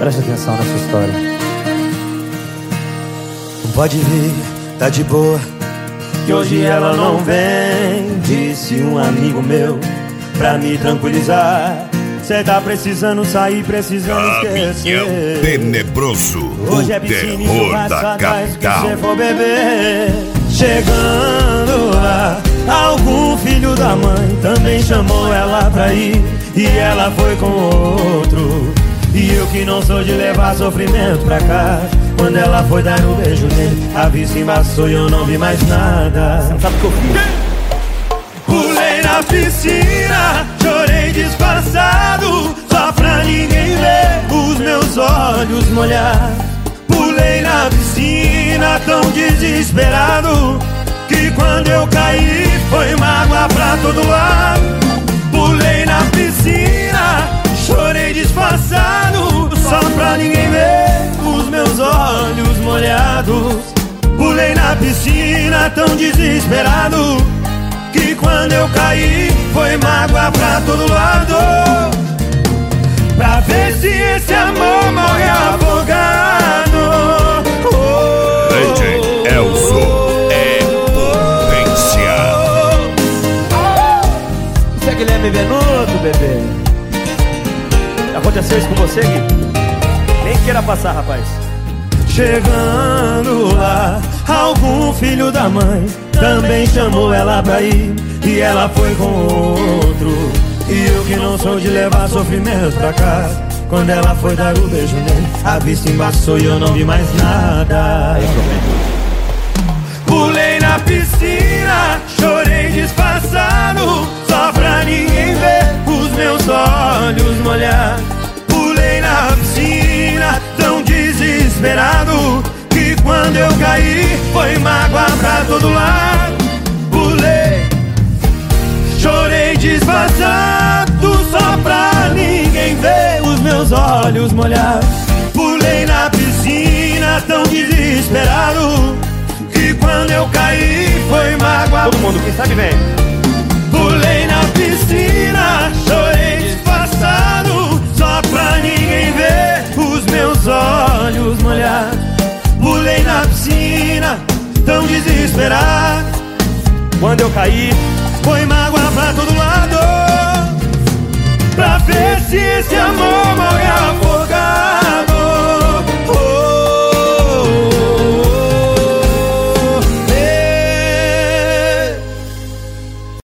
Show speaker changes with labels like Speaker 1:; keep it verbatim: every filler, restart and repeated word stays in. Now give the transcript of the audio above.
Speaker 1: Preste atenção nessa história.
Speaker 2: Pode vir, tá de boa, que hoje ela não vem. Disse um amigo meu pra me tranquilizar. Cê tá precisando sair, precisando esquecer.
Speaker 3: Tenebroso,
Speaker 2: hoje
Speaker 3: o
Speaker 2: é piscina e
Speaker 3: terror
Speaker 2: churrasco
Speaker 3: da
Speaker 2: atrás que
Speaker 3: capital.
Speaker 2: cê for beber. Chegando lá, algum filho da mãe também chamou ela pra ir, e ela foi com outro. E eu que não sou de levar sofrimento pra casa, quando ela foi dar um beijo nele, a vista embaçou e eu não vi mais nada.
Speaker 1: Você não sabe o que eu fiz.
Speaker 2: Pulei na piscina, chorei disfarçado, só pra ninguém ver os meus olhos molhar. Pulei na piscina tão desesperado, que quando eu caí foi mágoa pra todo lado. Pulei na piscina, chorei disfarçado, só pra ninguém ver os meus olhos molhados. Pulei na piscina tão desesperado, que quando eu caí foi mágoa pra todo lado. Pra ver se esse amor morre afogado.
Speaker 3: D J Elzo é potência.
Speaker 1: Isso é Guilherme Benuto, bebê. Aconteceu isso com você, Gui? Nem queira passar, rapaz.
Speaker 2: Chegando lá, algum filho da mãe também chamou ela pra ir, e ela foi com outro. E eu que não sou de levar sofrimento pra casa, quando ela foi dar o beijo nele, a vista embaçou e eu não vi mais nada. Pulei na piscina, chorei disfarçado, só pra ninguém ver os meus olhos molhar. Pulei na piscina tão desesperado, que quando eu caí foi mágoa pra todo lado. Pulei, chorei disfarçado, só pra ninguém ver os meus olhos molhados. Pulei na piscina tão desesperado, que quando eu caí foi mágoa.
Speaker 1: Todo mundo, quem sabe vem.
Speaker 2: Pulei na piscina, chorei disfarçado, só pra ninguém ver os meus olhos molhados. Pulei na piscina tão desesperado,
Speaker 1: Quando eu caí,
Speaker 2: foi mágoa pra todo lado. Pra ver se esse amor morre